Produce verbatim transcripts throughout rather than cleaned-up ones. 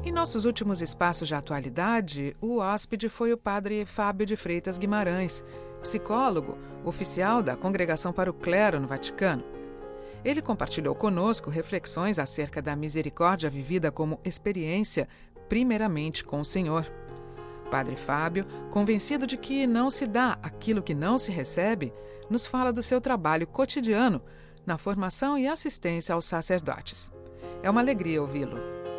Em nossos últimos espaços de atualidade, o hóspede foi o padre Fábio de Freitas Guimarães, psicólogo, oficial da Congregação para o Clero no Vaticano. Ele compartilhou conosco reflexões acerca da misericórdia vivida como experiência, primeiramente com o Senhor. Padre Fábio, convencido de que não se dá aquilo que não se recebe, nos fala do seu trabalho cotidiano na formação e assistência aos sacerdotes. É uma alegria ouvi-lo.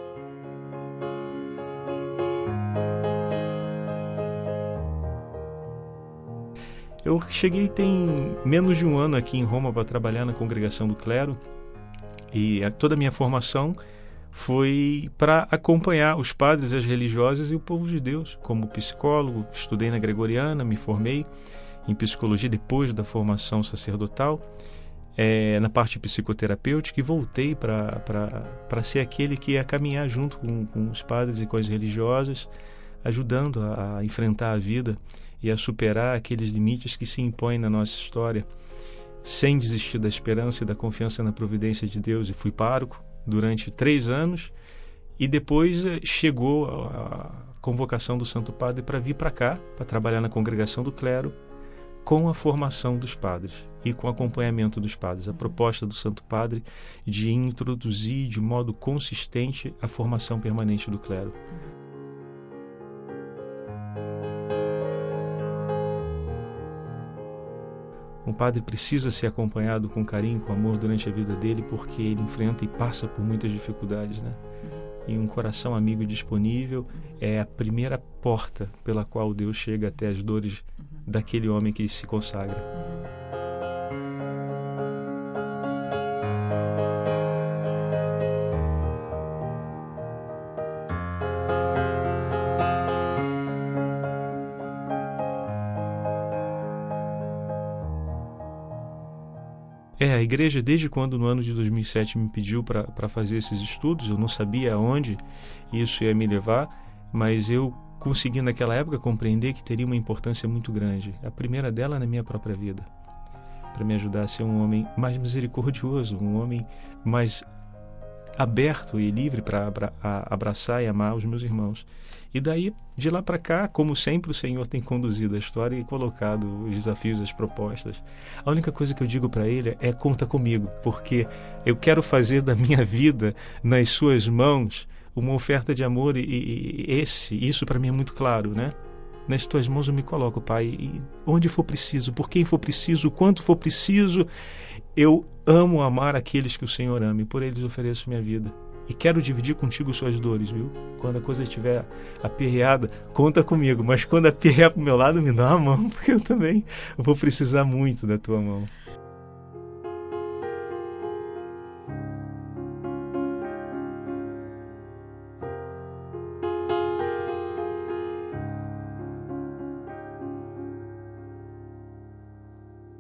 Eu cheguei tem menos de um ano aqui em Roma para trabalhar na Congregação do Clero e toda a minha formação foi para acompanhar os padres, as religiosas e o povo de Deus. Como psicólogo, estudei na Gregoriana, me formei em psicologia depois da formação sacerdotal, é, na parte psicoterapêutica, e voltei para ser aquele que ia caminhar junto com, com os padres e com as religiosas, ajudando a, a enfrentar a vida e a superar aqueles limites que se impõem na nossa história, sem desistir da esperança e da confiança na providência de Deus. E fui pároco durante três anos e depois chegou a convocação do Santo Padre para vir para cá, para trabalhar na Congregação do Clero, com a formação dos padres e com o acompanhamento dos padres. A proposta do Santo Padre de introduzir de modo consistente a formação permanente do clero. Um padre precisa ser acompanhado com carinho, com amor durante a vida dele, porque ele enfrenta e passa por muitas dificuldades, né? E um coração amigo e disponível é a primeira porta pela qual Deus chega até as dores daquele homem que se consagra. É, a igreja, desde quando no ano de dois mil e sete me pediu para fazer esses estudos, eu não sabia aonde isso ia me levar, mas eu consegui naquela época compreender que teria uma importância muito grande. A primeira dela na minha própria vida, para me ajudar a ser um homem mais misericordioso, um homem mais aberto e livre para abraçar e amar os meus irmãos. E daí, de lá para cá, como sempre, o Senhor tem conduzido a história e colocado os desafios, as propostas. A única coisa que eu digo para Ele é: conta comigo, porque eu quero fazer da minha vida, nas suas mãos, uma oferta de amor, e, e esse, isso para mim é muito claro, né? Nas tuas mãos eu me coloco, Pai, e onde for preciso, por quem for preciso, quanto for preciso, eu amo amar aqueles que o Senhor ama, e por eles ofereço minha vida. E quero dividir contigo suas dores, viu? Quando a coisa estiver aperreada, conta comigo. Mas quando aperrear pro meu lado, me dá uma mão, porque eu também vou precisar muito da tua mão.